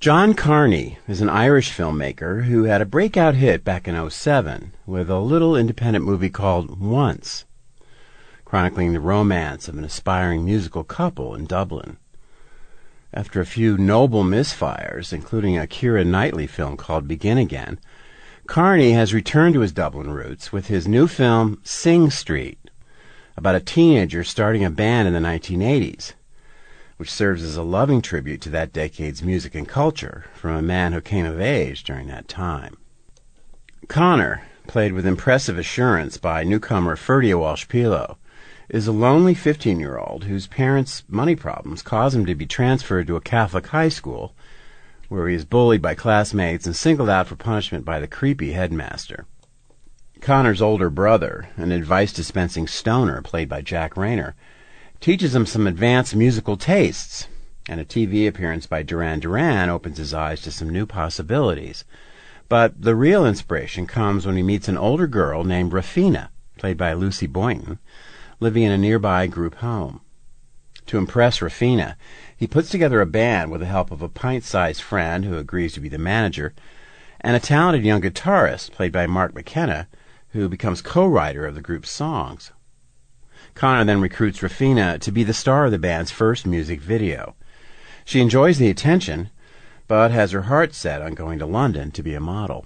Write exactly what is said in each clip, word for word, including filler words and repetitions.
John Carney is an Irish filmmaker who had a breakout hit back in oh seven with a little independent movie called Once, chronicling the romance of an aspiring musical couple in Dublin. After a few noble misfires, including a Keira Knightley film called Begin Again, Carney has returned to his Dublin roots with his new film Sing Street, about a teenager starting a band in the nineteen eighties, which serves as a loving tribute to that decade's music and culture from a man who came of age during that time. Connor, played with impressive assurance by newcomer Ferdia Walsh-Pilo, is a lonely fifteen-year-old whose parents' money problems cause him to be transferred to a Catholic high school, where he is bullied by classmates and singled out for punishment by the creepy headmaster. Connor's older brother, an advice-dispensing stoner played by Jack Rayner, teaches him some advanced musical tastes, and a T V appearance by Duran Duran opens his eyes to some new possibilities. But the real inspiration comes when he meets an older girl named Rafina, played by Lucy Boynton, living in a nearby group home. To impress Rafina, he puts together a band with the help of a pint-sized friend who agrees to be the manager, and a talented young guitarist, played by Mark McKenna, who becomes co-writer of the group's songs. Connor then recruits Rafina to be the star of the band's first music video. She enjoys the attention, but has her heart set on going to London to be a model.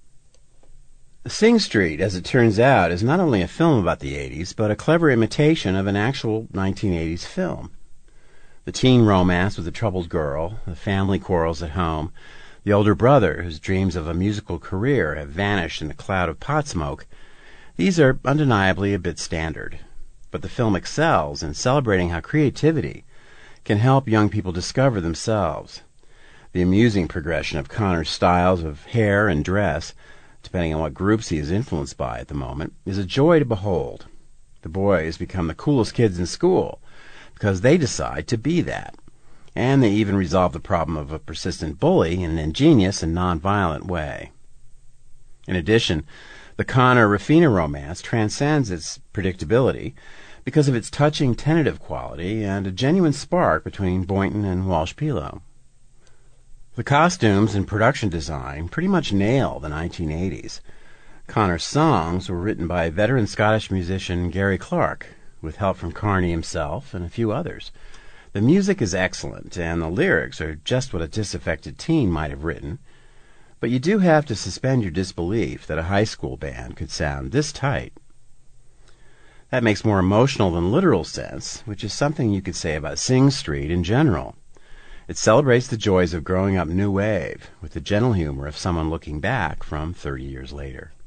Sing Street, as it turns out, is not only a film about the eighties, but a clever imitation of an actual nineteen eighties film. The teen romance with the troubled girl, the family quarrels at home, the older brother whose dreams of a musical career have vanished in a cloud of pot smoke, these are undeniably a bit standard. But the film excels in celebrating how creativity can help young people discover themselves. The amusing progression of Connor's styles of hair and dress, depending on what groups he is influenced by at the moment, is a joy to behold. The boys become the coolest kids in school because they decide to be that, and they even resolve the problem of a persistent bully in an ingenious and non-violent way. In addition, the Connor-Rafina romance transcends its predictability because of its touching tentative quality and a genuine spark between Boynton and Walsh-Pilo. The costumes and production design pretty much nail the nineteen eighties. Connor's songs were written by veteran Scottish musician Gary Clark, with help from Carney himself and a few others. The music is excellent, and the lyrics are just what a disaffected teen might have written, but you do have to suspend your disbelief that a high school band could sound this tight. That makes more emotional than literal sense, which is something you could say about Sing Street in general. It celebrates the joys of growing up new wave, with the gentle humor of someone looking back from thirty years later.